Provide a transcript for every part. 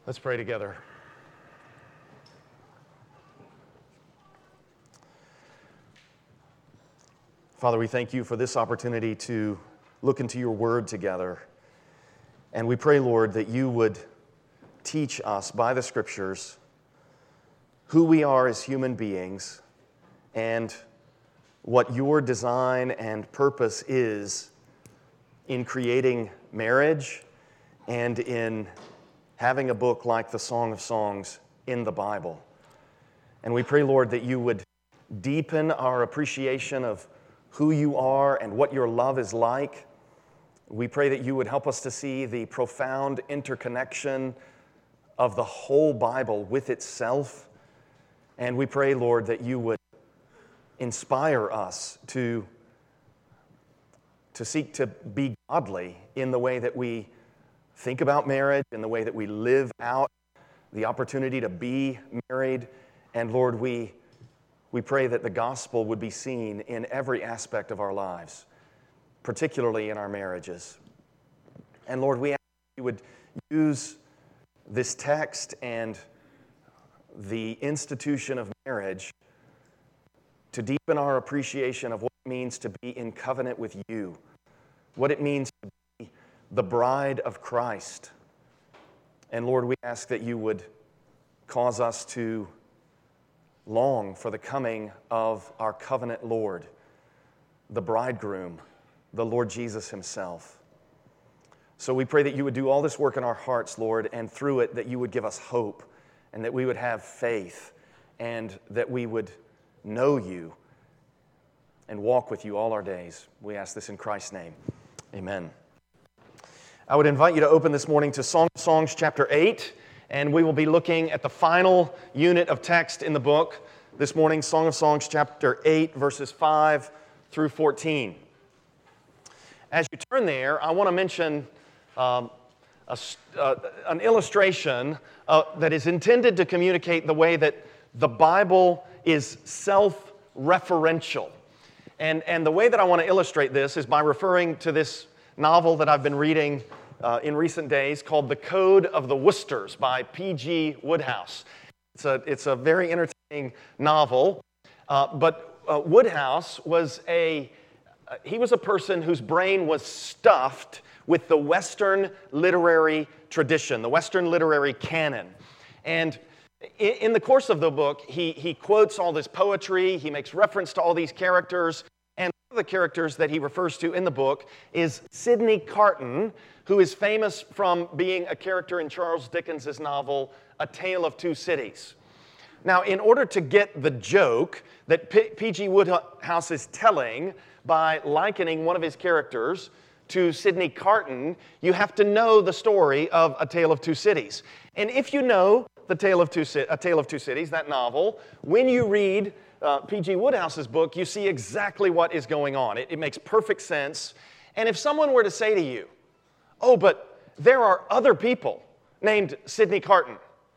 Let's pray together. Father, we thank you for this opportunity to look into your word together. And we pray, Lord, that you would teach us by the scriptures who we are as human beings and what your design and purpose is in creating marriage and in having a book like the Song of Songs in the Bible. And we pray, Lord, that you would deepen our appreciation of who you are and what your love is like. We pray that you would help us to see the profound interconnection of the whole Bible with itself. And we pray, Lord, that you would inspire us to seek to be godly in the way that we think about marriage, in the way that we live out the opportunity to be married. And Lord, we pray that the gospel would be seen in every aspect of our lives, particularly in our marriages. And Lord, we ask that you would use this text and the institution of marriage to deepen our appreciation of what it means to be in covenant with you, what it means to be the bride of Christ. And Lord, we ask that you would cause us to long for the coming of our covenant Lord, the bridegroom, the Lord Jesus himself. So we pray that you would do all this work in our hearts, Lord, and through it that you would give us hope and that we would have faith and that we would know you and walk with you all our days. We ask this in Christ's name. Amen. I would invite you to open this morning to Song of Songs chapter 8, and we will be looking at the final unit of text in the book this morning, Song of Songs chapter 8, verses 5 through 14. As you turn there, I want to mention an illustration that is intended to communicate the way that the Bible is self-referential. And the way that I want to illustrate this is by referring to this novel that I've been reading in recent days called The Code of the Woosters by P.G. Wodehouse. It's a very entertaining novel, but Wodehouse was a person whose brain was stuffed with the Western literary tradition, the Western literary canon. And in the course of the book, he quotes all this poetry, he makes reference to all these characters, and one of the characters that he refers to in the book is Sidney Carton, who is famous from being a character in Charles Dickens' novel, A Tale of Two Cities. Now, in order to get the joke that P.G. Wodehouse is telling by likening one of his characters to Sidney Carton, you have to know the story of A Tale of Two Cities. And if you know A Tale of Two Cities, that novel, when you read P.G. Wodehouse's book, you see exactly what is going on. It makes perfect sense. And if someone were to say to you, oh, but there are other people named Sidney Carton,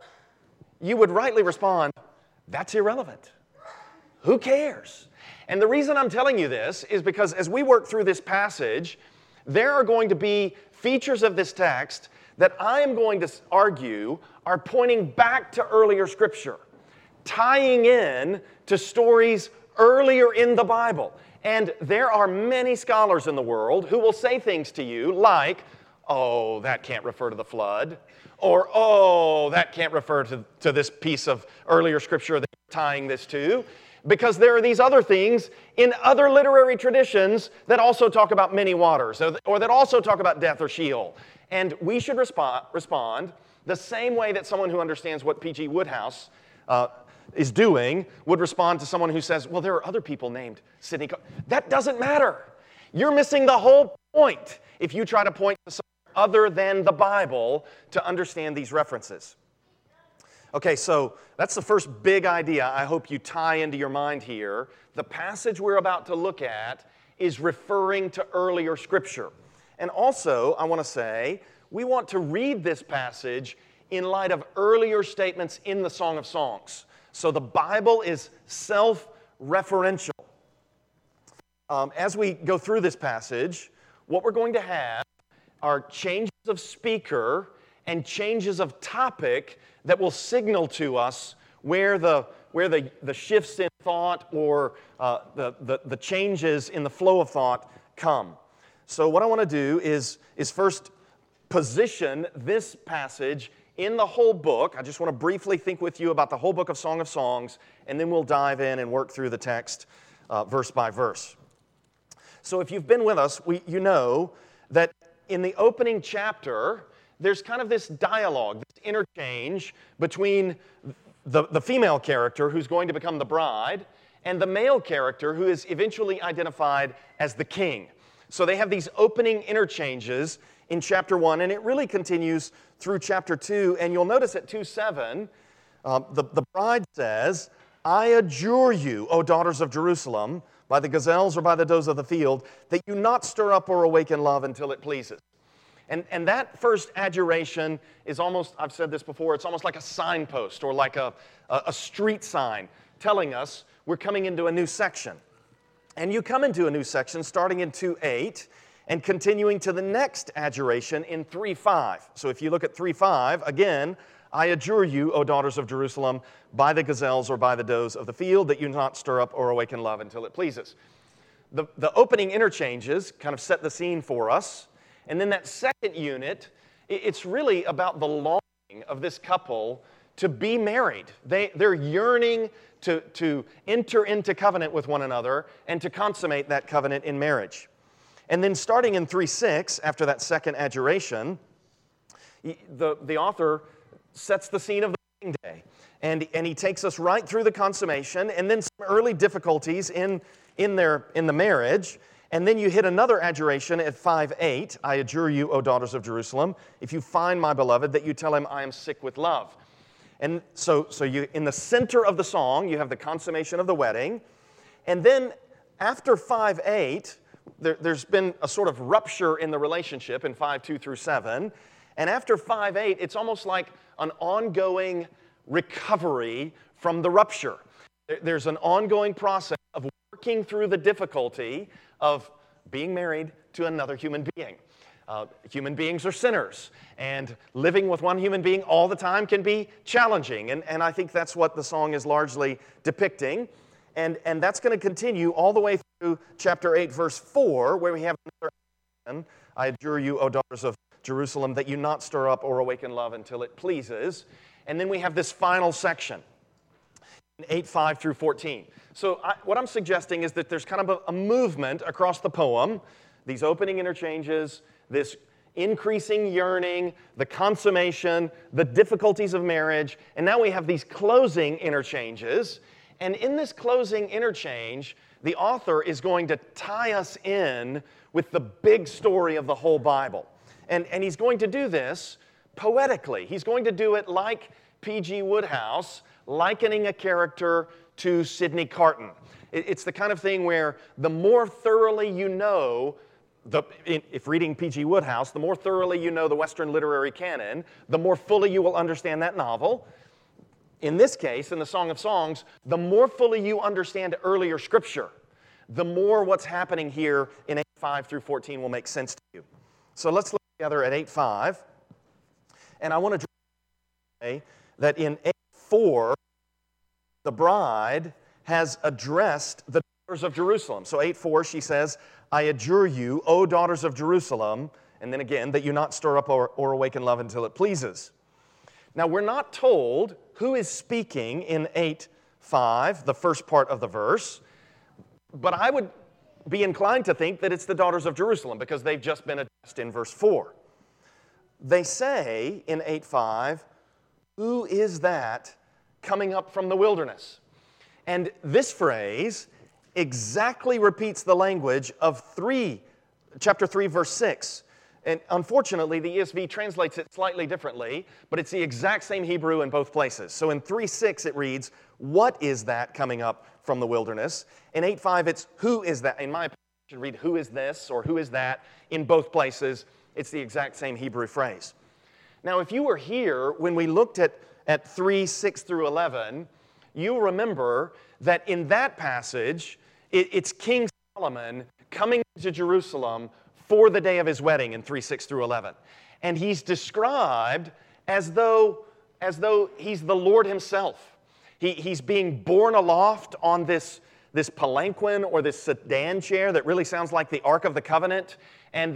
you would rightly respond, that's irrelevant. Who cares? And the reason I'm telling you this is because as we work through this passage, there are going to be features of this text that I am going to argue are pointing back to earlier Scripture, tying in to stories earlier in the Bible. And there are many scholars in the world who will say things to you like, oh, that can't refer to the flood, or oh, that can't refer to this piece of earlier Scripture that you're tying this to, because there are these other things in other literary traditions that also talk about many waters, or that also talk about death or Sheol. And we should respond the same way that someone who understands what P.G. Wodehouse is doing would respond to someone who says, well, there are other people named Sidney Carton. That doesn't matter. You're missing the whole point if you try to point to something other than the Bible to understand these references. Okay, so that's the first big idea I hope you tie into your mind here. The passage we're about to look at is referring to earlier Scripture. And also, I want to say, we want to read this passage in light of earlier statements in the Song of Songs. So the Bible is self-referential. As we go through this passage, what we're going to have are changes of speaker and changes of topic that will signal to us where the shifts in thought or the changes in the flow of thought come. So what I want to do is first position this passage in the whole book. I just want to briefly think with you about the whole book of Song of Songs, and then we'll dive in and work through the text verse by verse. So if you've been with us, you know that in the opening chapter, there's kind of this dialogue, this interchange between the female character who's going to become the bride and the male character who is eventually identified as the king. So they have these opening interchanges in chapter 1, and it really continues through chapter 2. And you'll notice at 2:7, the bride says, "I adjure you, O daughters of Jerusalem, by the gazelles or by the does of the field, that you not stir up or awaken love until it pleases." And that first adjuration is almost, I've said this before, it's almost like a signpost or like a street sign telling us we're coming into a new section. And you come into a new section starting in 2:8 and continuing to the next adjuration in 3:5. So if you look at 3:5, again, "I adjure you, O daughters of Jerusalem, by the gazelles or by the does of the field, that you not stir up or awaken love until it pleases." The opening interchanges kind of set the scene for us. And then that second unit, it's really about the longing of this couple to be married. They're yearning to enter into covenant with one another and to consummate that covenant in marriage. And then starting in 3:6, after that second adjuration, the author sets the scene of the wedding day. And he takes us right through the consummation and then some early difficulties in the marriage. And then you hit another adjuration at 5:8. "I adjure you, O daughters of Jerusalem, if you find my beloved, that you tell him, I am sick with love." And so you, in the center of the song, you have the consummation of the wedding. And then after 5:8, there's been a sort of rupture in the relationship in 5:2 through 7. And after 5:8, it's almost like an ongoing recovery from the rupture. There's an ongoing process of working through the difficulty of being married to another human being. Human beings are sinners, and living with one human being all the time can be challenging, and I think that's what the song is largely depicting, and that's going to continue all the way through chapter 8, verse 4, where we have another, "I adjure you, O daughters of Jerusalem, that you not stir up or awaken love until it pleases," and then we have this final section, 8:5 through 14. So what I'm suggesting is that there's kind of a movement across the poem, these opening interchanges, this increasing yearning, the consummation, the difficulties of marriage, and now we have these closing interchanges. And in this closing interchange, the author is going to tie us in with the big story of the whole Bible. And he's going to do this poetically. He's going to do it like P.G. Wodehouse, likening a character to Sidney Carton. It's the kind of thing where the more thoroughly you know, if reading P.G. Wodehouse, the more thoroughly you know the Western literary canon, the more fully you will understand that novel. In this case, in the Song of Songs, the more fully you understand earlier Scripture, the more what's happening here in 8:5 through 14 will make sense to you. So let's look together at 8:5. And I want to say that in 8:4, the bride has addressed the daughters of Jerusalem. So 8:4, she says, "I adjure you, O daughters of Jerusalem," and then again, "that you not stir up or awaken love until it pleases." Now, we're not told who is speaking in 8:5, the first part of the verse, but I would be inclined to think that it's the daughters of Jerusalem because they've just been addressed in verse 4. They say in 8:5, "Who is that coming up from the wilderness?" And this phrase exactly repeats the language of chapter 3, verse 6. And unfortunately, the ESV translates it slightly differently, but it's the exact same Hebrew in both places. So in 3:6, it reads, "What is that coming up from the wilderness?" In 8:5, it's "Who is that?" In my opinion, it should read "Who is this?" or "Who is that?" In both places, it's the exact same Hebrew phrase. Now, if you were here when we looked at 3:6 through 11, you'll remember that in that passage, it's King Solomon coming to Jerusalem for the day of his wedding in 3:6 through 11. and he's described as though he's the Lord himself. He's being borne aloft on this palanquin or this sedan chair that really sounds like the Ark of the Covenant, and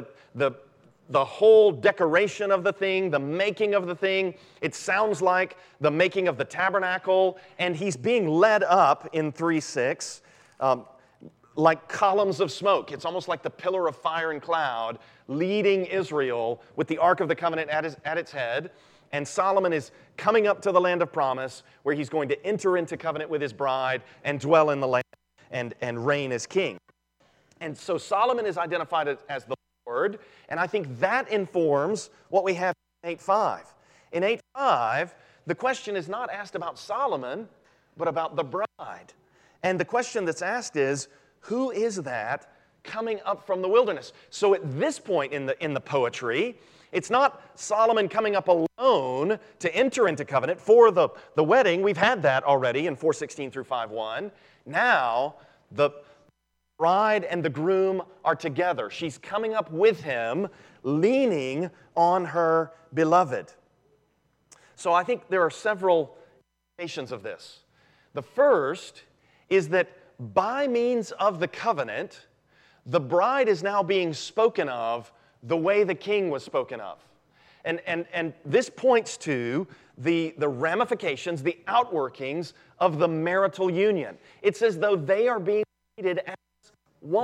the whole decoration of the thing, the making of the thing, it sounds like the making of the tabernacle, and he's being led up in 3:6 like columns of smoke. It's almost like the pillar of fire and cloud leading Israel with the Ark of the Covenant at its head. And Solomon is coming up to the land of promise where he's going to enter into covenant with his bride and dwell in the land and reign as king. And so Solomon is identified as the Lord, and I think that informs what we have in 8:5. In 8:5, the question is not asked about Solomon, but about the bride. And the question that's asked is, who is that coming up from the wilderness? So at this point in the poetry, it's not Solomon coming up alone to enter into covenant for the wedding. We've had that already in 4:16 through 5:1. Now, the bride and the groom are together. She's coming up with him, leaning on her beloved. So I think there are several implications of this. The first is that by means of the covenant, the bride is now being spoken of the way the king was spoken of. And this points to the ramifications, the outworkings of the marital union. It's as though they are being treated as one.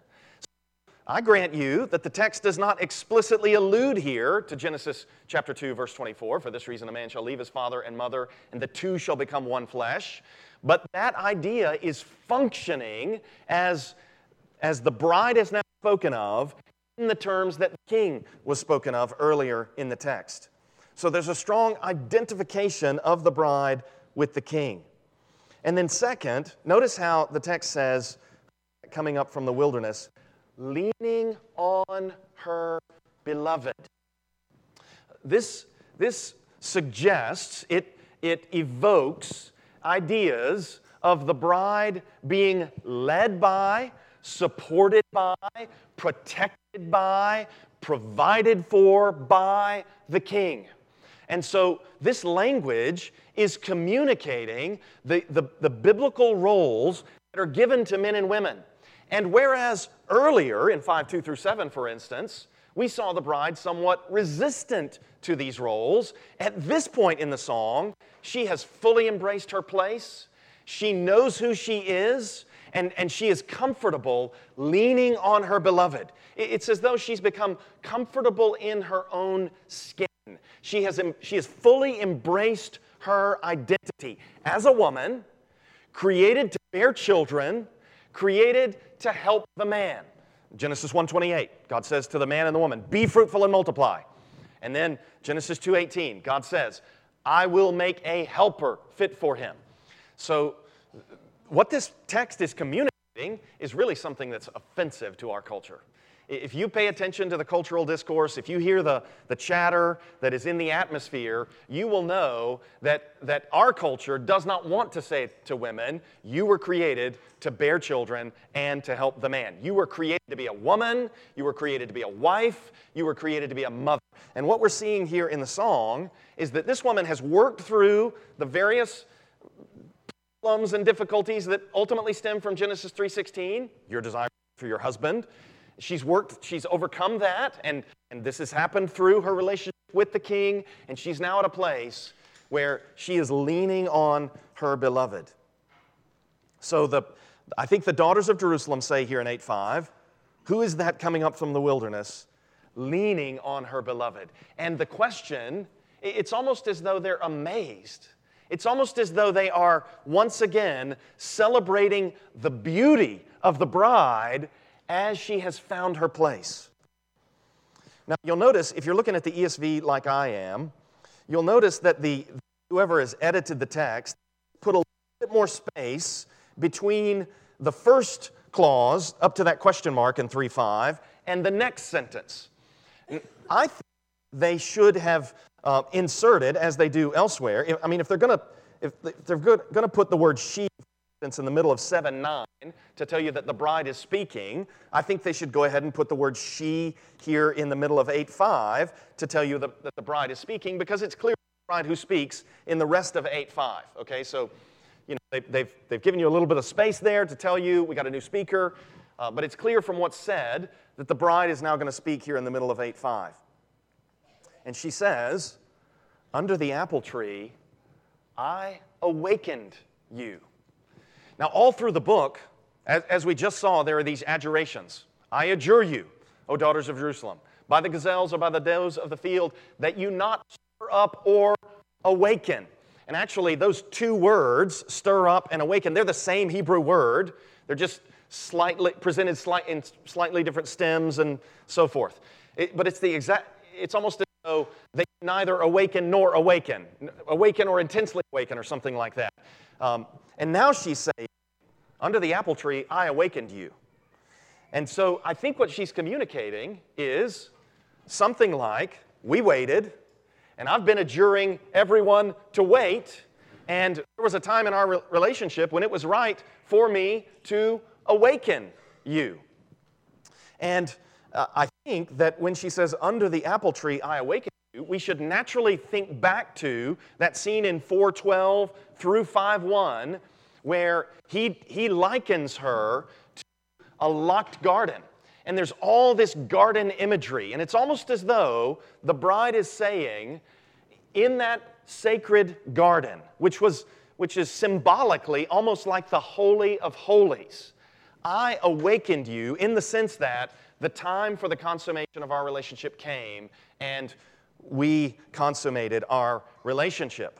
I grant you that the text does not explicitly allude here to Genesis chapter 2, verse 24. For this reason a man shall leave his father and mother, and the two shall become one flesh. But that idea is functioning as the bride is now spoken of in the terms that the king was spoken of earlier in the text. So there's a strong identification of the bride with the king. And then second, notice how the text says, coming up from the wilderness, leaning on her beloved. This suggests, it evokes ideas of the bride being led by, supported by, protected by, provided for by the king. And so this language is communicating the biblical roles that are given to men and women. And whereas earlier in 5:2 through 7, for instance, we saw the bride somewhat resistant to these roles, at this point in the song, she has fully embraced her place. She knows who she is, and she is comfortable leaning on her beloved. It's as though she's become comfortable in her own skin. She has fully embraced her identity as a woman, created to bear children, created to help the man. Genesis 1:28, God says to the man and the woman, be fruitful and multiply. And then Genesis 2:18, God says, I will make a helper fit for him. So what this text is communicating is really something that's offensive to our culture. If you pay attention to the cultural discourse, if you hear the chatter that is in the atmosphere, you will know that our culture does not want to say to women, you were created to bear children and to help the man. You were created to be a woman, you were created to be a wife, you were created to be a mother. And what we're seeing here in the song is that this woman has worked through the various problems and difficulties that ultimately stem from Genesis 3:16, your desire for your husband. She's overcome that, and this has happened through her relationship with the king, and she's now at a place where she is leaning on her beloved. So I think the daughters of Jerusalem say here in 8:5, who is that coming up from the wilderness, leaning on her beloved? And the question, it's almost as though they're amazed. It's almost as though they are once again celebrating the beauty of the bride as she has found her place. Now, you'll notice, if you're looking at the ESV like I am, you'll notice that whoever has edited the text put a little bit more space between the first clause up to that question mark in 3:5 and the next sentence. I think they should have inserted, as they do elsewhere. If they're going to put the word she in the middle of 7:9 to tell you that the bride is speaking, I think they should go ahead and put the word she here in the middle of 8:5 to tell you that the bride is speaking, because it's clear the bride who speaks in the rest of 8:5. Okay, so they've given you a little bit of space there to tell you we got a new speaker, but it's clear from what's said that the bride is now going to speak here in the middle of 8:5. And she says, "Under the apple tree, I awakened you." Now, all through the book, as we just saw, there are these adjurations. "I adjure you, O daughters of Jerusalem, by the gazelles or by the does of the field, that you not stir up or awaken." And actually, those two words, stir up and awaken, they're the same Hebrew word. They're just presented in slightly different stems and so forth. But it's almost as though they neither awaken nor awaken or intensely awaken or something like that. And now she's saying, "Under the apple tree, I awakened you." And so I think what she's communicating is something like, we waited, and I've been adjuring everyone to wait, and there was a time in our relationship when it was right for me to awaken you. And I think that when she says, "Under the apple tree, I awakened you," we should naturally think back to that scene in 4:12 through 5:1, where he likens her to a locked garden. And there's all this garden imagery. And it's almost as though the bride is saying, in that sacred garden, which is symbolically almost like the Holy of Holies, I awakened you, in the sense that the time for the consummation of our relationship came, and we consummated our relationship.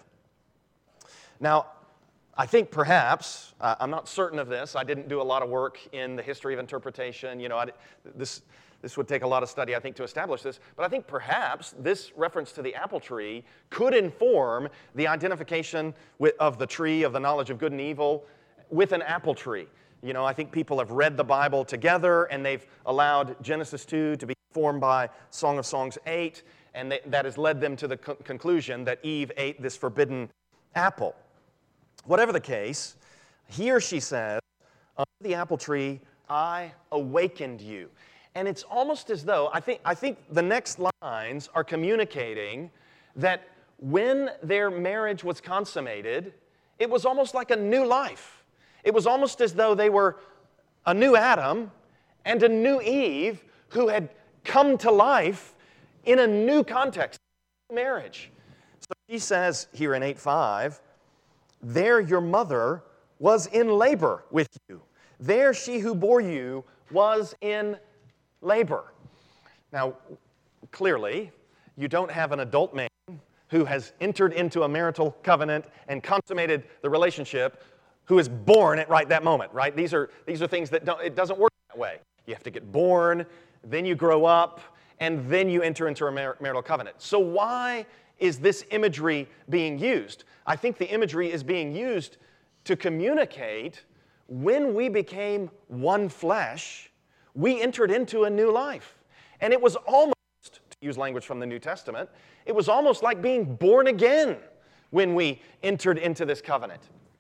Now, I think perhaps, I'm not certain of this, I didn't do a lot of work in the history of interpretation, this would take a lot of study, I think, to establish this, but I think perhaps this reference to the apple tree could inform the identification of the tree of the knowledge of good and evil with an apple tree. I think people have read the Bible together, and they've allowed Genesis 2 to be formed by Song of Songs 8, and that has led them to the conclusion that Eve ate this forbidden apple. Whatever the case, here she says, "Under the apple tree, I awakened you." And it's almost as though, I think the next lines are communicating that when their marriage was consummated, it was almost like a new life. It was almost as though they were a new Adam and a new Eve who had come to life in a new context, marriage. So she says here in 8:5, "There your mother was in labor with you. There she who bore you was in labor." Now, clearly, you don't have an adult man who has entered into a marital covenant and consummated the relationship who is born at right that moment, right? These are things that it doesn't work that way. You have to get born, then you grow up, and then you enter into a marital covenant. So why is this imagery being used? I think the imagery is being used to communicate when we became one flesh, we entered into a new life. And it was almost, to use language from the New Testament, it was almost like being born again when we entered into this covenant.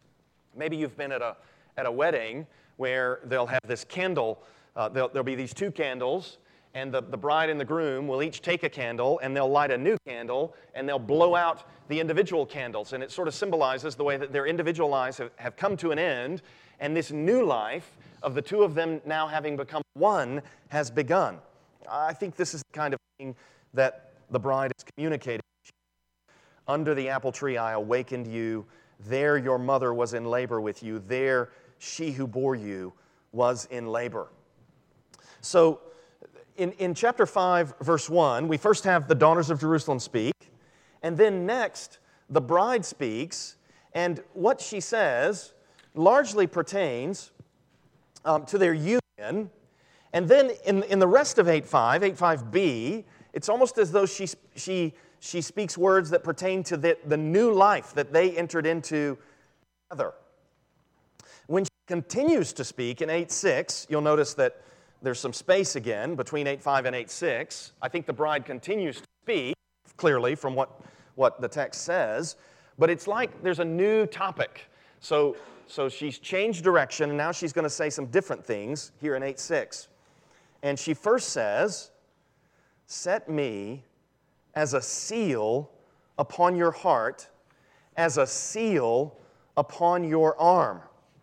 Maybe you've been at a wedding where they'll have this candle, there'll be these two candles, and the bride and the groom will each take a candle, and they'll light a new candle, and they'll blow out the individual candles. And it sort of symbolizes the way that their individual lives have come to an end, and this new life of the two of them now having become one has begun. I think this is the kind of thing that the bride is communicating. "Under the apple tree I awakened you. There your mother was in labor with you. There she who bore you was in labor." So in chapter 5, verse 1, we first have the daughters of Jerusalem speak, and then next the bride speaks, and what she says largely pertains to their union. And then in the rest of 8:5b, it's almost as though she speaks words that pertain to the new life that they entered into together. When she continues to speak in 8:6, you'll notice that there's some space again between 8:5 and 8:6. I think the bride continues to speak, clearly from what the text says, but it's like there's a new topic. So she's changed direction, and now she's going to say some different things here in 8:6. And she first says, set me as a seal upon your heart, as a seal upon your arm.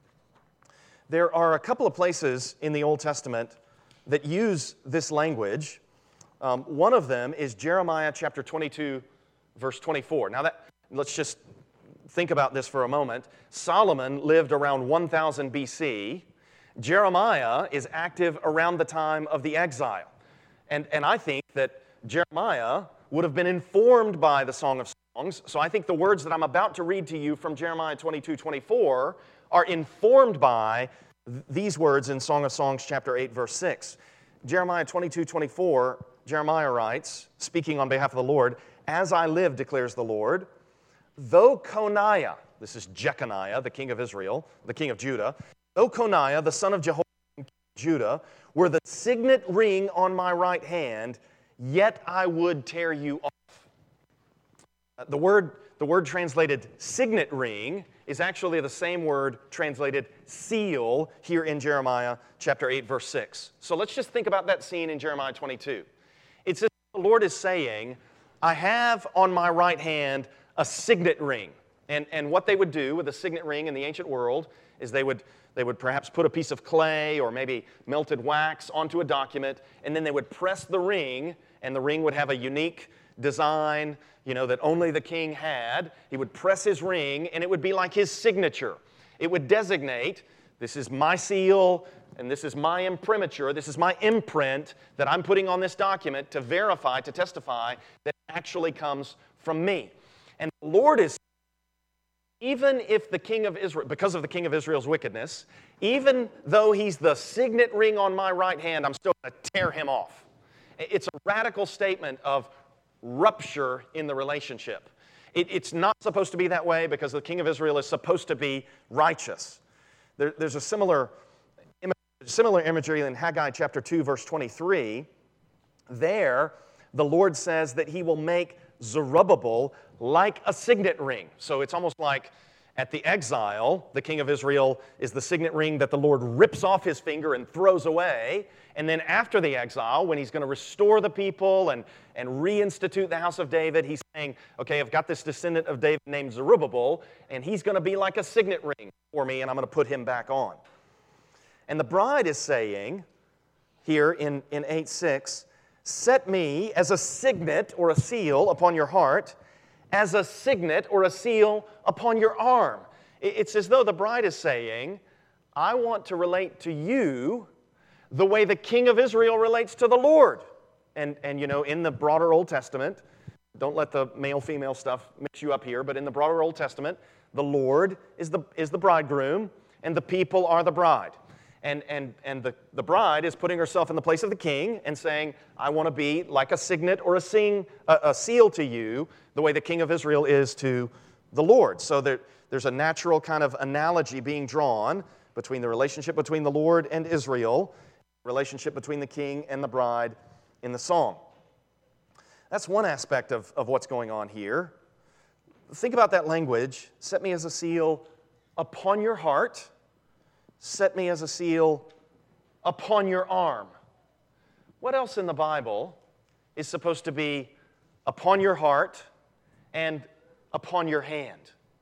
There are a couple of places in the Old Testament that use this language. One of them is Jeremiah chapter 22, verse 24. Now, let's just think about this for a moment. Solomon lived around 1000 BC. Jeremiah is active around the time of the exile. And I think that Jeremiah would have been informed by the Song of Songs. So I think the words that I'm about to read to you from Jeremiah 22:24 are informed by these words in Song of Songs chapter 8, verse 6. Jeremiah 22:24, Jeremiah writes, speaking on behalf of the Lord, "As I live, declares the Lord, though Coniah," this is Jeconiah, the king of Israel, the king of Judah, "though Coniah, the son of Jehoiakim, king of Judah, were the signet ring on my right hand, yet I would tear you off." The word translated signet ring is actually the same word translated seal here in Jeremiah chapter 8, verse 6. So let's just think about that scene in Jeremiah 22. It's as if the Lord is saying, I have on my right hand a signet ring. And what they would do with a signet ring in the ancient world is they would perhaps put a piece of clay or maybe melted wax onto a document, and then they would press the ring, and the ring would have a unique design, that only the king had. He would press his ring, and it would be like his signature. It would designate, this is my seal, and this is my imprimatur, this is my imprint that I'm putting on this document to verify, to testify that it actually comes from me. And the Lord is, even if the king of Israel, because of the king of Israel's wickedness, even though he's the signet ring on my right hand, I'm still going to tear him off. It's a radical statement of rupture in the relationship. It's not supposed to be that way because the king of Israel is supposed to be righteous. There's a similar imagery in Haggai chapter 2, verse 23. There, the Lord says that he will make Zerubbabel like a signet ring. So it's almost like at the exile, the king of Israel is the signet ring that the Lord rips off his finger and throws away. And then after the exile, when he's going to restore the people and reinstitute the house of David, he's saying, okay, I've got this descendant of David named Zerubbabel, and he's going to be like a signet ring for me, and I'm going to put him back on. And the bride is saying here in 8:6, set me as a signet or a seal upon your heart, as a signet or a seal upon your arm. It's as though the bride is saying, I want to relate to you the way the king of Israel relates to the Lord. And in the broader Old Testament, don't let the male-female stuff mix you up here, but in the broader Old Testament, the Lord is the bridegroom, and the people are the bride. And the bride is putting herself in the place of the king and saying, I want to be like a signet or a seal to you, the way the king of Israel is to the Lord. So there's a natural kind of analogy being drawn between the relationship between the Lord and Israel, relationship between the king and the bride in the song. That's one aspect of what's going on here. Think about that language. Set me as a seal upon your heart. Set me as a seal upon your arm. What else in the Bible is supposed to be upon your heart and upon your hand?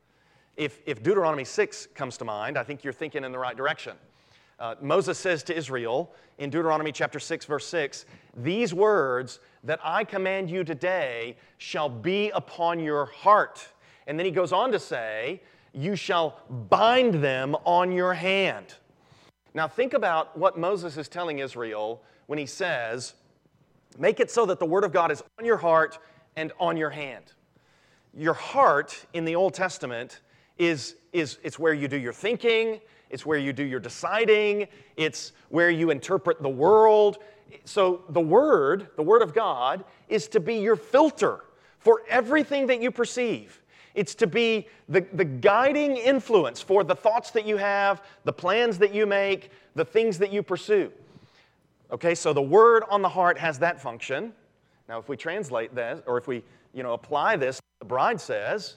If Deuteronomy 6 comes to mind, I think you're thinking in the right direction. Moses says to Israel in Deuteronomy chapter 6, verse 6, these words that I command you today shall be upon your heart. And then he goes on to say, you shall bind them on your hand. Now think about what Moses is telling Israel when he says, make it so that the word of God is on your heart and on your hand. Your heart in the Old Testament it's where you do your thinking, it's where you do your deciding, it's where you interpret the world. So the Word of God, is to be your filter for everything that you perceive. It's to be the guiding influence for the thoughts that you have, the plans that you make, the things that you pursue. Okay, so the Word on the heart has that function. Now, if we translate that, or if we apply this, the bride says,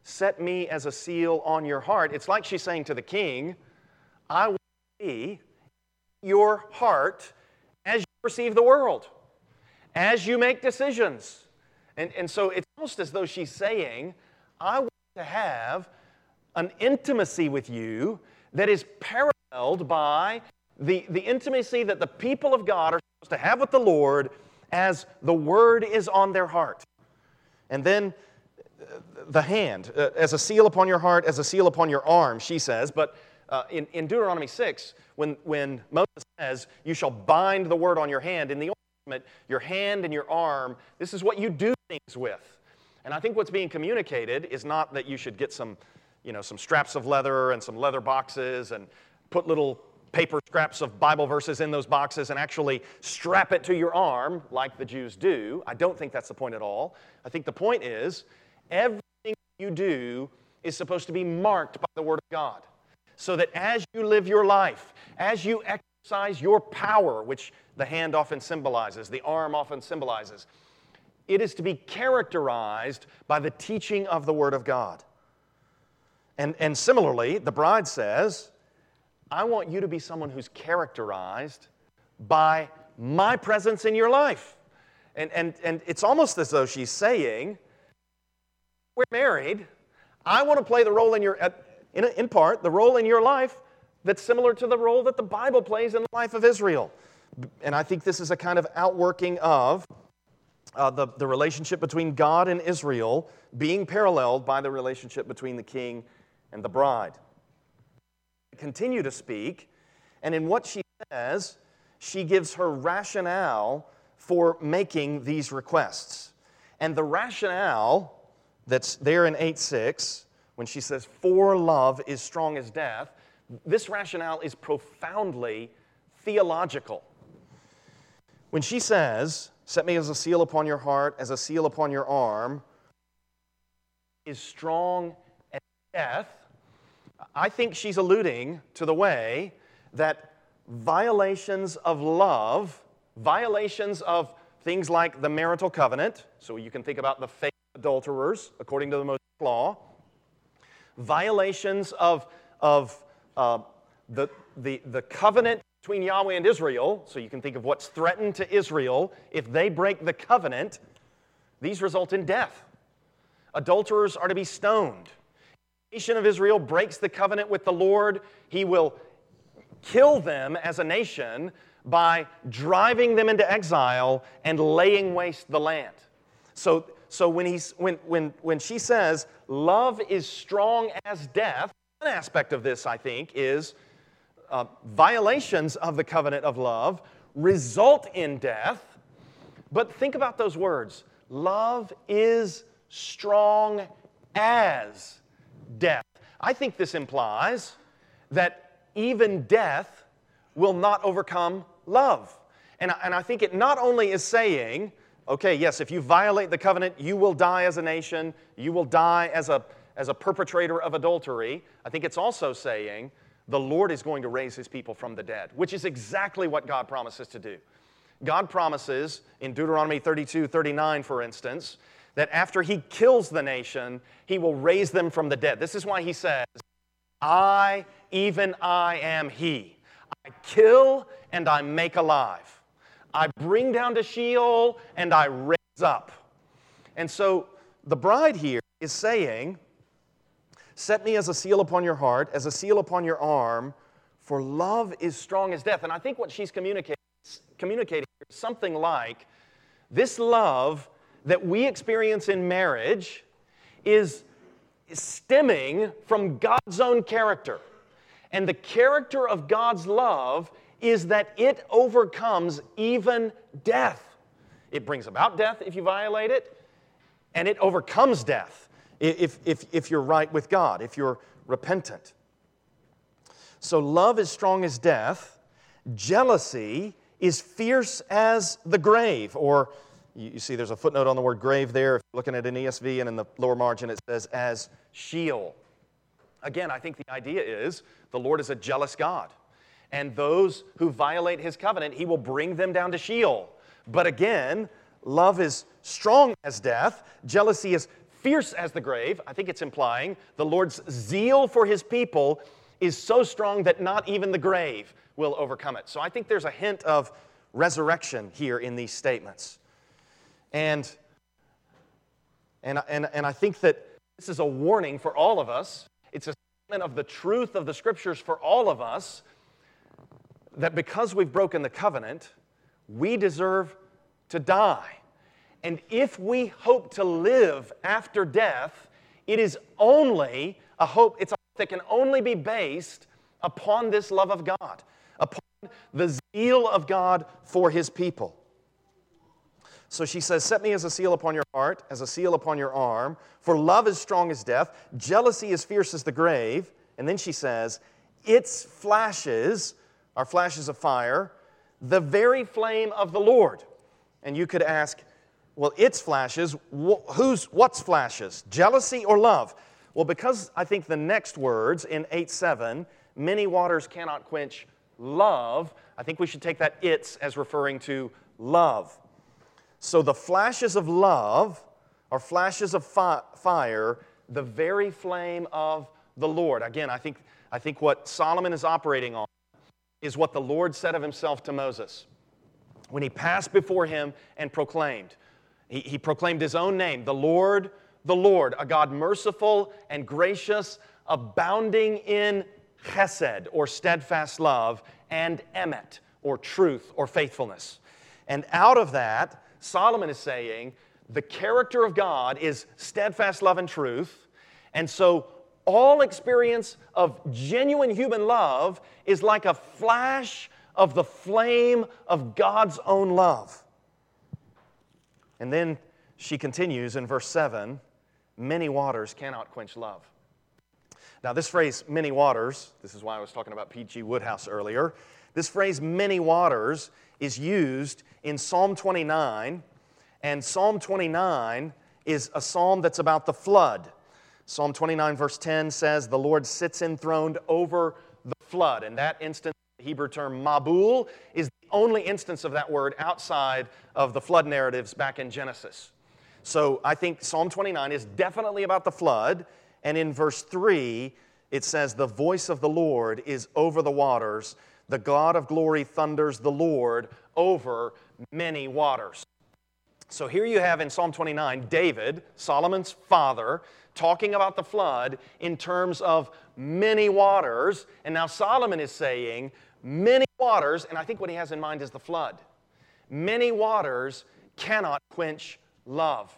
set me as a seal on your heart. It's like she's saying to the king, I want to be your heart as you perceive the world, as you make decisions. And so it's almost as though she's saying, I want to have an intimacy with you that is paralleled by the intimacy that the people of God are supposed to have with the Lord as the Word is on their heart. And then the hand, as a seal upon your heart, as a seal upon your arm, she says. But in Deuteronomy 6, when Moses says, you shall bind the Word on your hand, in the Old Testament, your hand and your arm, this is what you do things with. And I think what's being communicated is not that you should get some straps of leather and some leather boxes and put little paper scraps of Bible verses in those boxes and actually strap it to your arm like the Jews do. I don't think that's the point at all. I think the point is everything you do is supposed to be marked by the Word of God, so that as you live your life, as you exercise your power, which the hand often symbolizes, the arm often symbolizes, it is to be characterized by the teaching of the Word of God. And similarly, the bride says, I want you to be someone who's characterized by my presence in your life. And it's almost as though she's saying, we're married. I want to play the role in part, the role in your life that's similar to the role that the Bible plays in the life of Israel. And I think this is a kind of outworking of the relationship between God and Israel being paralleled by the relationship between the king and the bride. Continue to speak, and in what she says, she gives her rationale for making these requests. And the rationale that's there in 8:6, when she says, for love is strong as death, this rationale is profoundly theological. When she says, set me as a seal upon your heart, as a seal upon your arm, is strong as death, I think she's alluding to the way that violations of love, violations of things like the marital covenant, so you can think about the fake adulterers, according to the Mosaic Law, violations of the covenant between Yahweh and Israel, so you can think of what's threatened to Israel. If they break the covenant, these result in death. Adulterers are to be stoned. The nation of Israel breaks the covenant with the Lord, He will kill them as a nation by driving them into exile and laying waste the land. So when she says love is strong as death, one aspect of this, I think, is violations of the covenant of love result in death. But think about those words. Love is strong as death. I think this implies that even death will not overcome love. And I think it not only is saying, okay, yes, if you violate the covenant, you will die as a nation, you will die as a perpetrator of adultery. I think it's also saying the Lord is going to raise His people from the dead, which is exactly what God promises to do. God promises in Deuteronomy 32:39, for instance, that after He kills the nation, He will raise them from the dead. This is why He says, I, even I am He. I kill and I make alive. I bring down to Sheol and I raise up. And so the bride here is saying, set me as a seal upon your heart, as a seal upon your arm, for love is strong as death. And I think what she's communicating is something like, this love that we experience in marriage is stemming from God's own character. And the character of God's love is that it overcomes even death. It brings about death if you violate it, and it overcomes death if you're right with God, if you're repentant. So love is strong as death. Jealousy is fierce as the grave. Or you see there's a footnote on the word grave there. If you're looking at an ESV, and in the lower margin it says as Sheol. Again, I think the idea is the Lord is a jealous God. And those who violate His covenant, He will bring them down to Sheol. But again, love is strong as death. Jealousy is fierce as the grave. I think it's implying the Lord's zeal for his people is so strong that not even the grave will overcome it. So I think there's a hint of resurrection here in these statements. And I think that this is a warning for all of us. It's a statement of the truth of the Scriptures for all of us, that because we've broken the covenant, we deserve to die. And if we hope to live after death, it is only a hope, it's a hope that can only be based upon this love of God, upon the zeal of God for his people. So she says, set me as a seal upon your heart, as a seal upon your arm, for love is strong as death, jealousy is fierce as the grave. And then she says, its flashes are flashes of fire, the very flame of the Lord. And you could ask, well, its flashes, what's flashes? Jealousy or love? Well, because I think the next words in 8:7, many waters cannot quench love, I think we should take that its as referring to love. So the flashes of love are flashes of fire, the very flame of the Lord. Again, I think what Solomon is operating on is what the Lord said of himself to Moses when he passed before him and proclaimed. He proclaimed his own name, the Lord, a God merciful and gracious, abounding in chesed, or steadfast love, and emet, or truth, or faithfulness. And out of that, Solomon is saying the character of God is steadfast love and truth, and so all experience of genuine human love is like a flash of the flame of God's own love. And then she continues in verse 7, many waters cannot quench love. Now this phrase, many waters, this is why I was talking about P.G. Woodhouse earlier. This phrase, many waters, is used in Psalm 29, and Psalm 29 is a psalm that's about the flood. Psalm 29 verse 10 says, the Lord sits enthroned over the flood. And that instance, the Hebrew term mabul, is the only instance of that word outside of the flood narratives back in Genesis. So I think Psalm 29 is definitely about the flood. And in verse 3, it says, the voice of the Lord is over the waters. The God of glory thunders, the Lord over many waters. So here you have in Psalm 29, David, Solomon's father, talking about the flood in terms of many waters. And now Solomon is saying many waters, and I think what he has in mind is the flood. Many waters cannot quench love.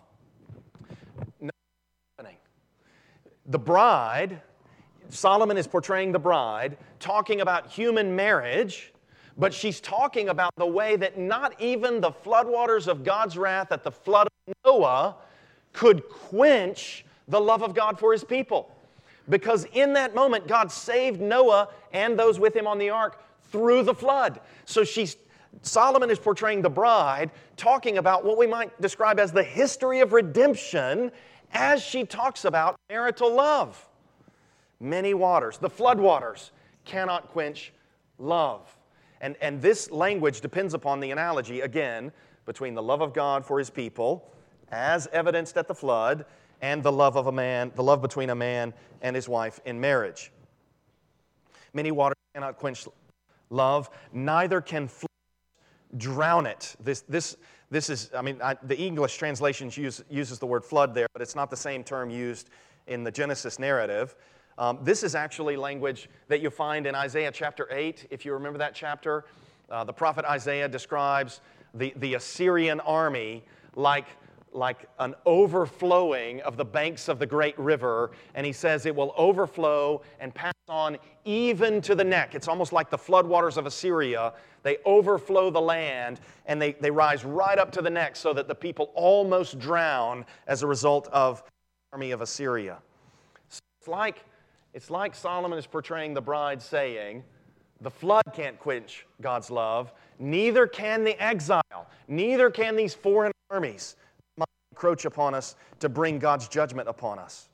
No happening. The bride, Solomon is portraying the bride, talking about human marriage, but she's talking about the way that not even the floodwaters of God's wrath at the flood of Noah could quench the love of God for his people. Because in that moment, God saved Noah and those with him on the ark through the flood. So Solomon is portraying the bride, talking about what we might describe as the history of redemption as she talks about marital love. Many waters, the floodwaters, cannot quench love. And this language depends upon the analogy, again, between the love of God for his people, as evidenced at the flood, and the love of a man, the love between a man and his wife in marriage. Many waters cannot quench love, neither can floods drown it. This is, the English translation uses the word flood there, but it's not the same term used in the Genesis narrative. This is actually language that you find in Isaiah chapter 8. If you remember that chapter, the prophet Isaiah describes the Assyrian army like an overflowing of the banks of the great river, and he says it will overflow and pass on even to the neck. It's almost like the floodwaters of Assyria. They overflow the land, and they rise right up to the neck so that the people almost drown as a result of the army of Assyria. So it's like Solomon is portraying the bride saying, the flood can't quench God's love, neither can the exile, neither can these foreign armies encroach upon us to bring God's judgment upon us.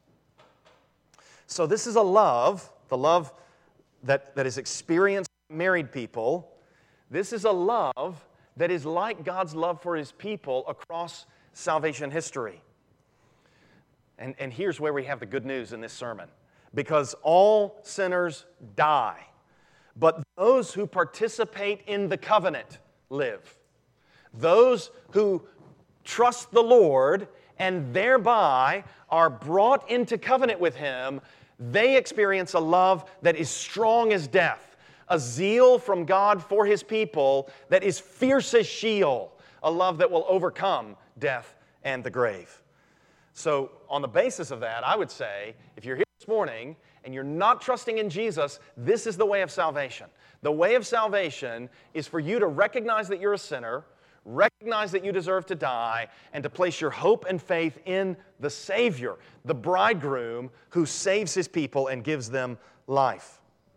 So this is a love, the love that is experienced by married people. This is a love that is like God's love for his people across salvation history. And here's where we have the good news in this sermon. Because all sinners die, but those who participate in the covenant live. Those who trust the Lord and thereby are brought into covenant with Him, they experience a love that is strong as death, a zeal from God for His people that is fierce as Sheol, a love that will overcome death and the grave. So on the basis of that, I would say, if you're here this morning and you're not trusting in Jesus, this is the way of salvation. The way of salvation is for you to recognize that you're a sinner, recognize that you deserve to die, and to place your hope and faith in the Savior, the bridegroom who saves His people and gives them life.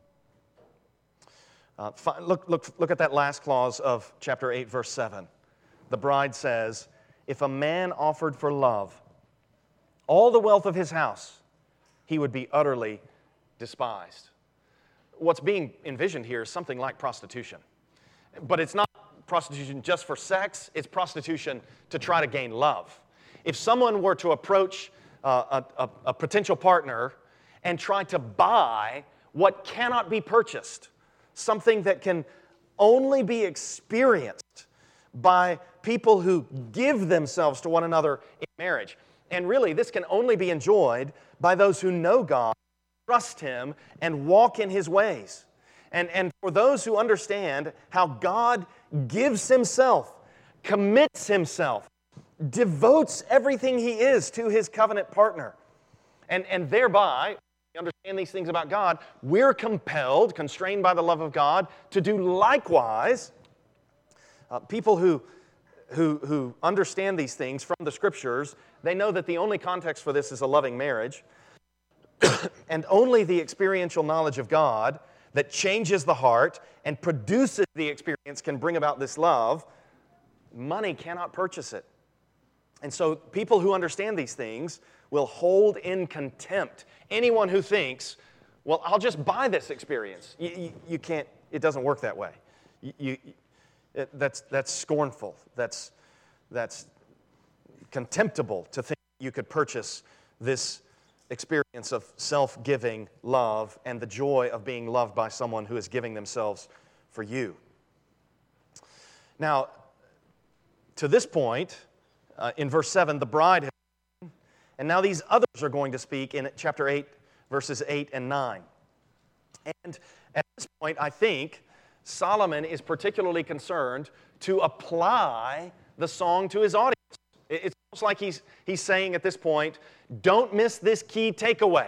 Look at that last clause of chapter 8, verse 7. The bride says, if a man offered for love all the wealth of his house, he would be utterly despised. What's being envisioned here is something like prostitution. But it's not prostitution just for sex, it's prostitution to try to gain love. If someone were to approach a potential partner and try to buy what cannot be purchased, something that can only be experienced by people who give themselves to one another in marriage. And really, this can only be enjoyed by those who know God, trust Him, and walk in His ways. And for those who understand how God gives Himself, commits Himself, devotes everything He is to His covenant partner. And thereby, we understand these things about God, we're compelled, constrained by the love of God, to do likewise. People who understand these things from the Scriptures, they know that the only context for this is a loving marriage, and only the experiential knowledge of God that changes the heart and produces the experience can bring about this love. Money cannot purchase it. And so people who understand these things will hold in contempt anyone who thinks, well, I'll just buy this experience. You can't, it doesn't work that way. That's scornful. That's contemptible to think you could purchase this experience of self-giving love and the joy of being loved by someone who is giving themselves for you. Now, to this point, in verse 7, the bride has spoken, and now these others are going to speak in chapter 8, verses 8 and 9. And at this point, I think Solomon is particularly concerned to apply the song to his audience. It's almost like he's saying at this point, don't miss this key takeaway.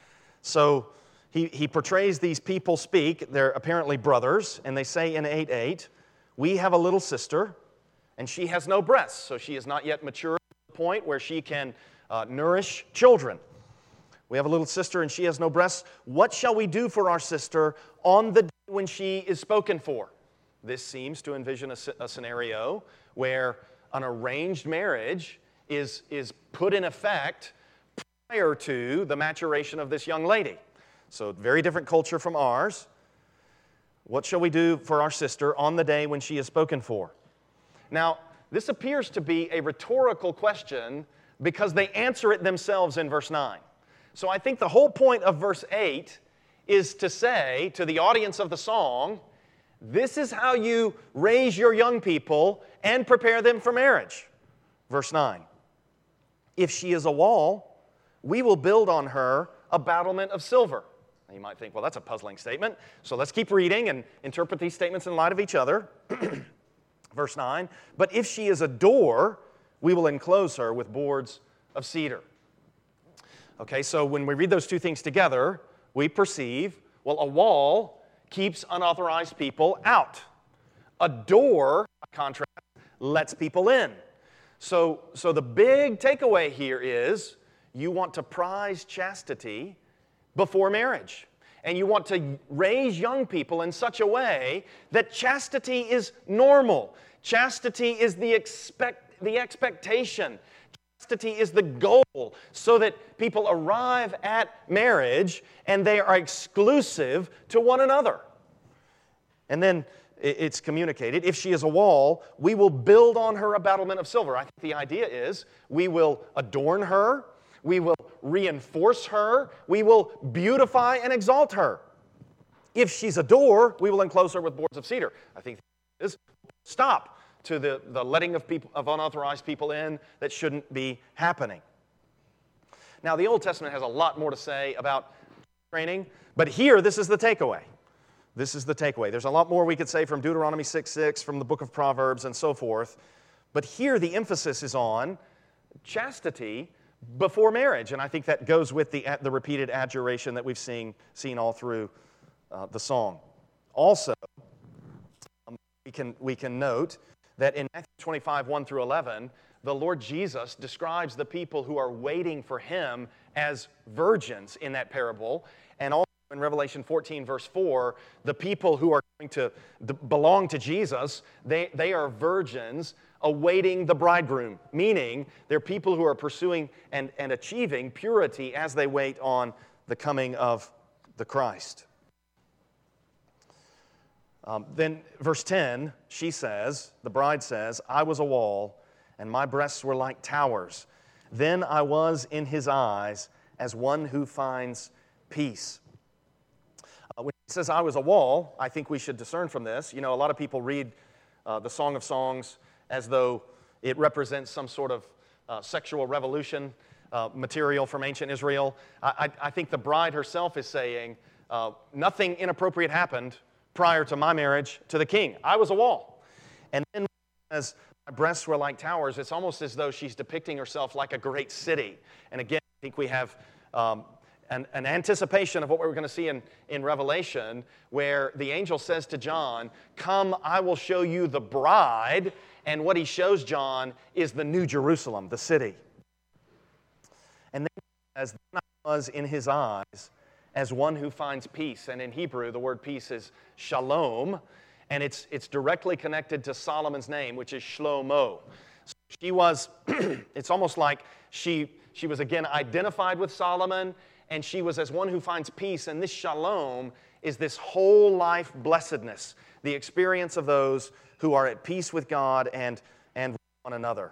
So he portrays these people speak. They're apparently brothers, and they say in 8:8, we have a little sister, and she has no breasts, so she is not yet mature to the point where she can nourish children. We have a little sister, and she has no breasts. What shall we do for our sister on the day when she is spoken for? This seems to envision a scenario where an arranged marriage is put in effect prior to the maturation of this young lady. So very different culture from ours. What shall we do for our sister on the day when she is spoken for? Now, this appears to be a rhetorical question because they answer it themselves in verse 9. So I think the whole point of verse 8 is to say to the audience of the song, this is how you raise your young people and prepare them for marriage. Verse 9, if she is a wall, we will build on her a battlement of silver. Now you might think, well, that's a puzzling statement. So let's keep reading and interpret these statements in light of each other. Verse 9, but if she is a door, we will enclose her with boards of cedar. Okay, so when we read those two things together, we perceive, well, a wall keeps unauthorized people out. A door, by contrast, lets people in. So the big takeaway here is you want to prize chastity before marriage. And you want to raise young people in such a way that chastity is normal. Chastity is the expectation. Chastity is the goal, so that people arrive at marriage and they are exclusive to one another. And then it's communicated, if she is a wall, we will build on her a battlement of silver. I think the idea is we will adorn her, We will reinforce her. We will beautify and exalt her. If she's a door, we will enclose her with boards of cedar. I think this is stop to the letting of unauthorized people in that shouldn't be happening. Now, the Old Testament has a lot more to say about training, but here, this is the takeaway. This is the takeaway. There's a lot more we could say from Deuteronomy 6:6, from the book of Proverbs, and so forth. But here, the emphasis is on chastity before marriage, and I think that goes with the repeated adjuration that we've seen all through the song. Also, we can note that in Matthew 25, 1 through 11, the Lord Jesus describes the people who are waiting for Him as virgins in that parable, and also in Revelation 14, verse 4, the people who are going to belong to Jesus, they are virgins awaiting the bridegroom, meaning they're people who are pursuing and achieving purity as they wait on the coming of the Christ. Then verse 10, she says, the bride says, I was a wall, and my breasts were like towers. Then I was in His eyes as one who finds peace. When he says I was a wall, I think we should discern from this. You know, a lot of people read the Song of Songs as though it represents some sort of sexual revolution material from ancient Israel. I think the bride herself is saying, nothing inappropriate happened prior to my marriage to the king. I was a wall. And then as my breasts were like towers, it's almost as though she's depicting herself like a great city. And again, I think we have an anticipation of what we're going to see in Revelation, where the angel says to John, come, I will show you the bride. And what he shows John is the New Jerusalem, the city. And then as I was in his eyes as one who finds peace. And in Hebrew, the word peace is shalom. And it's directly connected to Solomon's name, which is Shlomo. So she was, it's almost like she was again identified with Solomon, and she was as one who finds peace. And this shalom is this whole life blessedness, the experience of those who are at peace with God and with one another.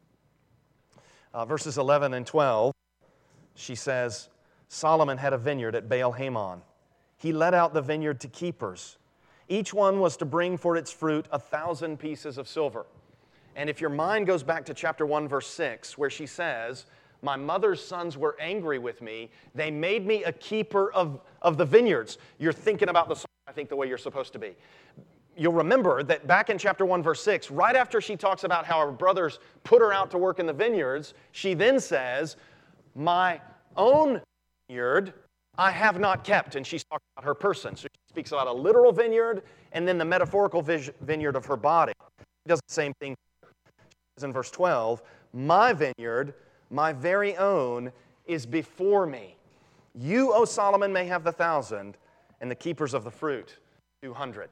Verses 11 and 12, she says, Solomon had a vineyard at Baal Hamon. He let out the vineyard to keepers. Each one was to bring for its fruit 1,000 pieces of silver. And if your mind goes back to chapter 1, verse 6, where she says, my mother's sons were angry with me. They made me a keeper of the vineyards. You're thinking about the song, I think, the way you're supposed to be. You'll remember that back in chapter 1, verse 6, right after she talks about how her brothers put her out to work in the vineyards, she then says, my own vineyard I have not kept. And she's talking about her person. So she speaks about a literal vineyard and then the metaphorical vineyard of her body. She does the same thing. She says in verse 12, my vineyard, my very own, is before me. You, O Solomon, may have the 1,000, and the keepers of the fruit, 200.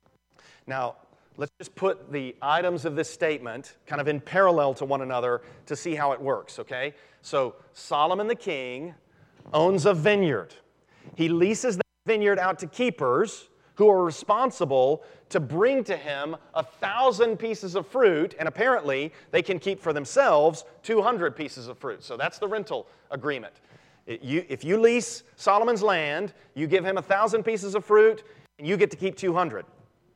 Now, let's just put the items of this statement kind of in parallel to one another to see how it works, okay? So, Solomon the king owns a vineyard. He leases that vineyard out to keepers who are responsible to bring to him 1,000 pieces of fruit, and apparently they can keep for themselves 200 pieces of fruit. So that's the rental agreement. If you lease Solomon's land, you give him 1,000 pieces of fruit, and you get to keep 200.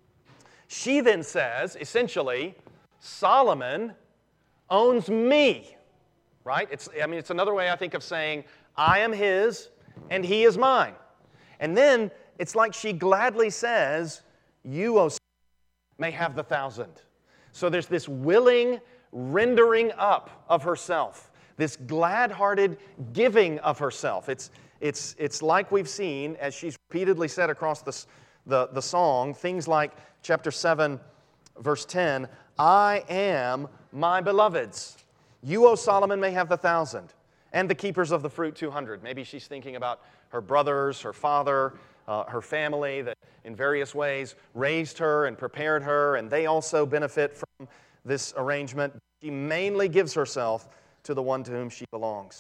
She then says, essentially, Solomon owns me, right? It's another way, I think, of saying, I am his, and he is mine. And then it's like she gladly says, you, O Solomon, may have the 1,000. So there's this willing rendering up of herself, this glad-hearted giving of herself. It's like we've seen, as she's repeatedly said across the song, things like chapter 7, verse 10, I am my beloved's. You, O Solomon, may have the 1,000, and the keepers of the fruit 200. Maybe she's thinking about her brothers, her father, her family that in various ways raised her and prepared her, and they also benefit from this arrangement. She mainly gives herself to the one to whom she belongs.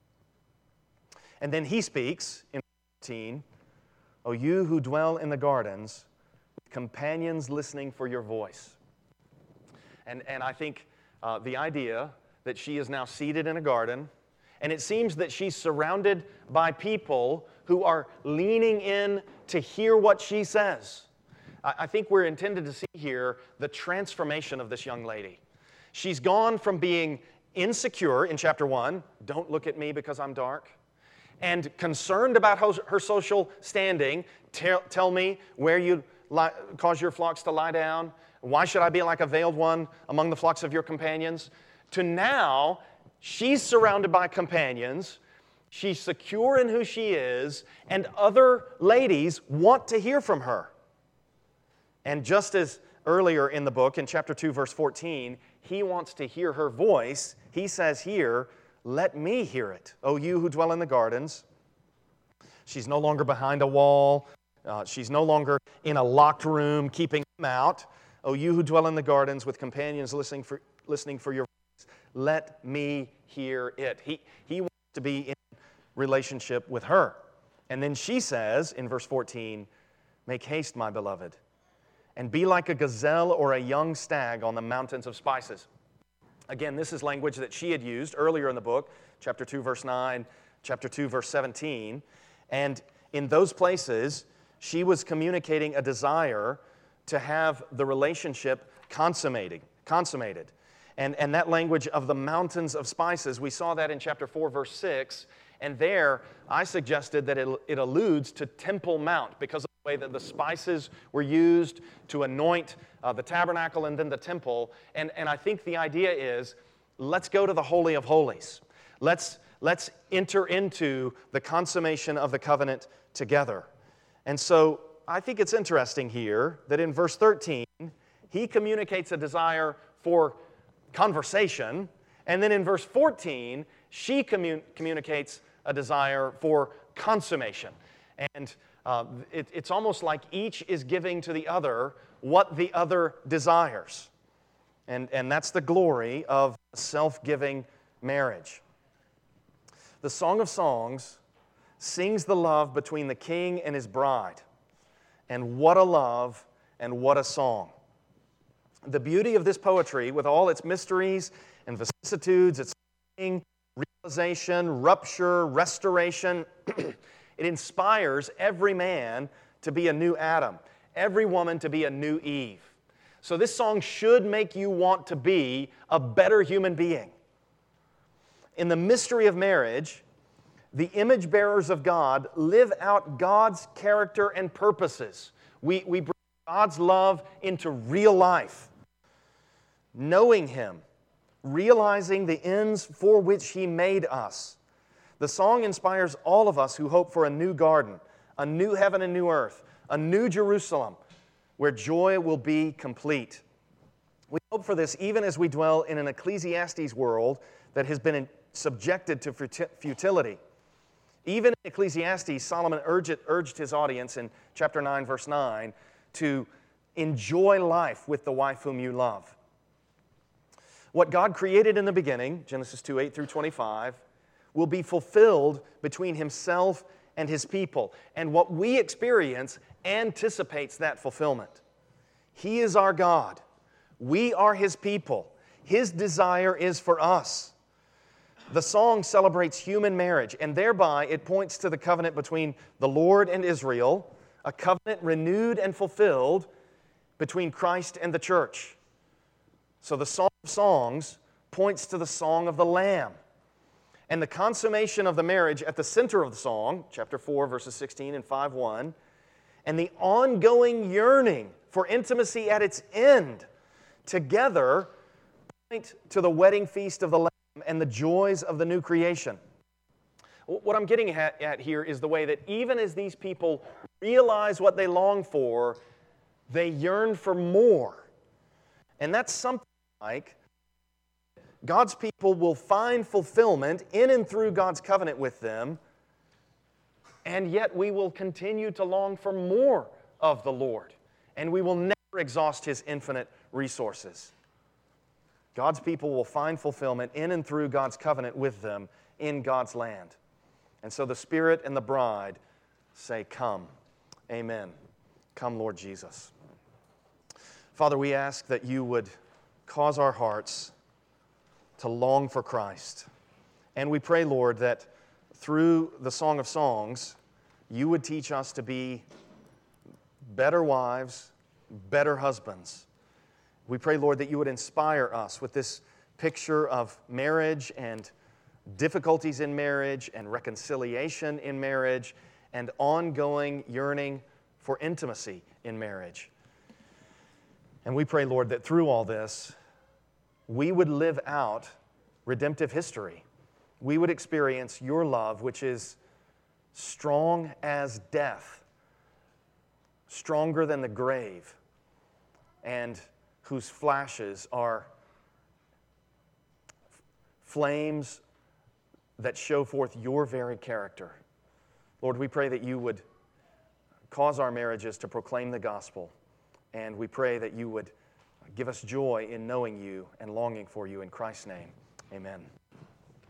And then he speaks in 13, O you who dwell in the gardens, with companions listening for your voice. And I think the idea that she is now seated in a garden, And it seems that she's surrounded by people who are leaning in to hear what she says. I think we're intended to see here the transformation of this young lady. She's gone from being insecure in chapter 1, don't look at me because I'm dark, and concerned about her social standing, tell me where you cause your flocks to lie down, why should I be like a veiled one among the flocks of your companions, to now she's surrounded by companions, she's secure in who she is, and other ladies want to hear from her. And just as earlier in the book, in chapter 2, verse 14, he wants to hear her voice, he says here, let me hear it, O you who dwell in the gardens. She's no longer behind a wall. She's no longer in a locked room keeping him out. O you who dwell in the gardens with companions listening for your voice, let me hear it. He wants to be in relationship with her. And then she says in verse 14, make haste, my beloved, and be like a gazelle or a young stag on the mountains of spices. Again, this is language that she had used earlier in the book, chapter 2, verse 9, chapter 2, verse 17. And in those places, she was communicating a desire to have the relationship consummated. And that language of the mountains of spices, we saw that in chapter 4, verse 6. And there, I suggested that it alludes to Temple Mount because of the way that the spices were used to anoint the tabernacle and then the temple. And I think the idea is, let's go to the Holy of Holies. Let's enter into the consummation of the covenant together. And so I think it's interesting here that in verse 13, he communicates a desire for conversation. And then in verse 14, she communicates a desire for consummation. And it's almost like each is giving to the other what the other desires. And that's the glory of self-giving marriage. The Song of Songs sings the love between the king and his bride. And what a love and what a song. The beauty of this poetry, with all its mysteries and vicissitudes, its realization, rupture, restoration, it inspires every man to be a new Adam, every woman to be a new Eve. So this song should make you want to be a better human being. In the mystery of marriage, the image bearers of God live out God's character and purposes. We bring God's love into real life, knowing Him, realizing the ends for which He made us. The song inspires all of us who hope for a new garden, a new heaven and new earth, a new Jerusalem, where joy will be complete. We hope for this even as we dwell in an Ecclesiastes world that has been subjected to futility. Even in Ecclesiastes, Solomon urged his audience in chapter 9, verse 9, to enjoy life with the wife whom you love. What God created in the beginning, Genesis 2, 8 through 25, will be fulfilled between Himself and His people. And what we experience anticipates that fulfillment. He is our God. We are His people. His desire is for us. The song celebrates human marriage, and thereby it points to the covenant between the Lord and Israel, a covenant renewed and fulfilled between Christ and the church. So the Song of Songs points to the song of the Lamb. And the consummation of the marriage at the center of the song, chapter 4, verses 16 and 5:1, and the ongoing yearning for intimacy at its end, together point to the wedding feast of the Lamb and the joys of the new creation. What I'm getting at here is the way that even as these people realize what they long for, they yearn for more. And that's something like God's people will find fulfillment in and through God's covenant with them, and yet we will continue to long for more of the Lord, and we will never exhaust His infinite resources. God's people will find fulfillment in and through God's covenant with them in God's land. And so the Spirit and the bride say, "Come." Amen. Come, Lord Jesus. Father, we ask that You would cause our hearts to long for Christ And we pray, Lord, that through the Song of Songs, you would teach us to be better wives, better husbands. We pray, Lord, that you would inspire us with this picture of marriage and difficulties in marriage and reconciliation in marriage and ongoing yearning for intimacy in marriage. And we pray, Lord, that through all this, we would live out redemptive history. We would experience your love, which is strong as death, stronger than the grave, and whose flashes are flames that show forth your very character. Lord, we pray that you would cause our marriages to proclaim the gospel, and we pray that you would give us joy in knowing you and longing for you in Christ's name. Amen.